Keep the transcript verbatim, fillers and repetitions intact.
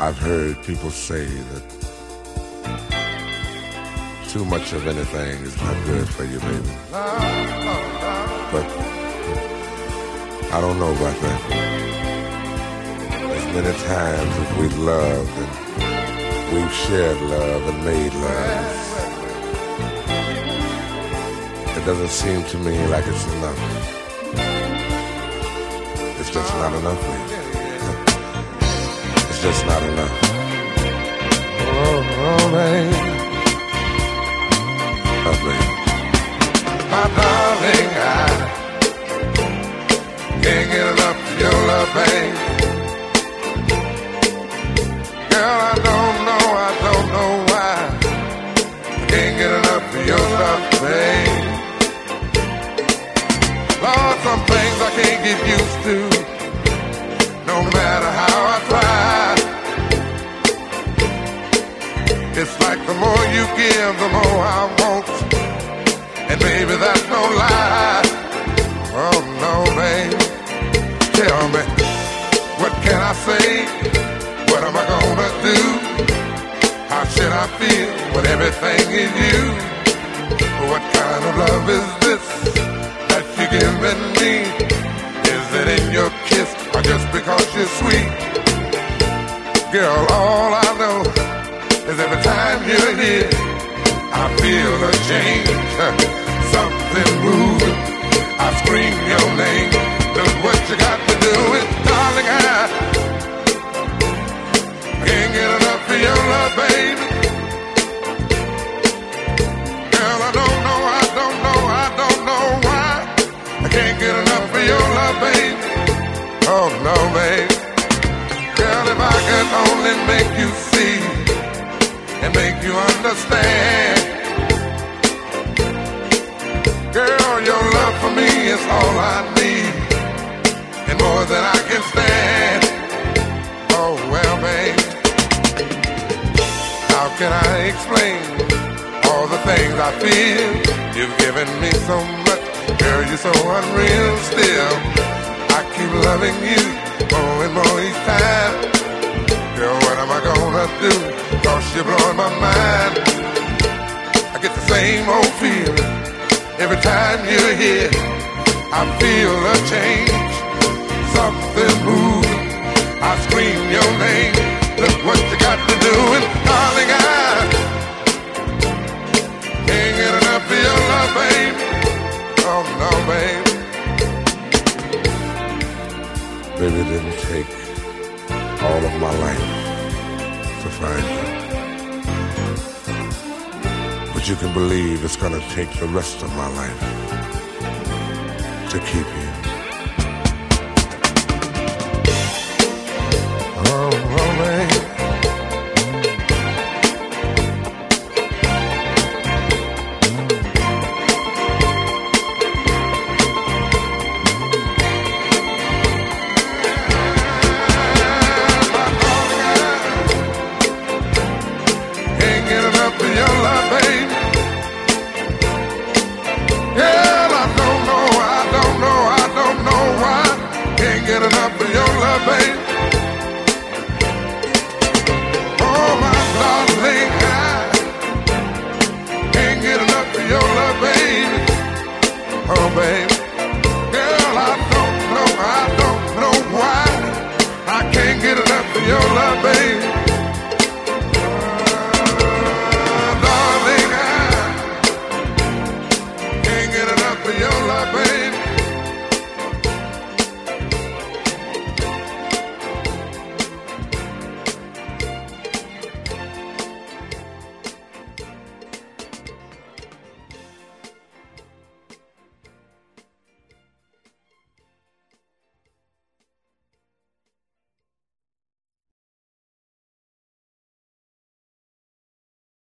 I've heard people say that too much of anything is not good for you, baby. But I don't know about that. As many times as we've loved and we've shared love and made love, it doesn't seem to me like it's enough. It's just not enough, baby. It's just not enough. Oh, oh, baby. Oh, baby. My darling, I can't get enough of your love, babe. Girl, I don't know, I don't know why I can't get enough of your love, babe. Lord, some things I can't get used to, no matter how I try. It's like the more you give, the more I want. And baby, that's no lie. Oh no, babe. Tell me, what can I say? What am I gonna do? How should I feel when everything is you? What kind of love is this that you're giving me? Is it in your kiss or just because you're sweet? Girl, all I know is every time you're here, I feel a change. Something moving, I scream your name. Look what you got to do it, darling. I can't get enough of your love, baby. Girl, I don't know, I don't know, I don't know why I can't get enough of your love, baby. Oh no, baby. Girl, if I could only make you see and make you understand. Girl, your love for me is all I need, and more than I can stand. Oh, well, babe, how can I explain all the things I feel? You've given me so much, girl, you're so unreal still. I keep loving you more and more each time. Girl, what am I gonna do? Cause you're blowing my mind. I get the same old feeling every time you're here. I feel a change, something moving. I scream your name. Look what you got to do, and darling, I can't get enough of your love, babe. Oh no, babe. Baby, it didn't take all of my life to find you. But you can believe it's gonna take the rest of my life to keep you. Oh, oh, babe. Can't get enough of your love, babe. Get enough of your love, babe. Oh, my darling, I can't get enough of your love, baby. Oh, babe. Girl, I don't know, I don't know why I can't get enough of your love, baby.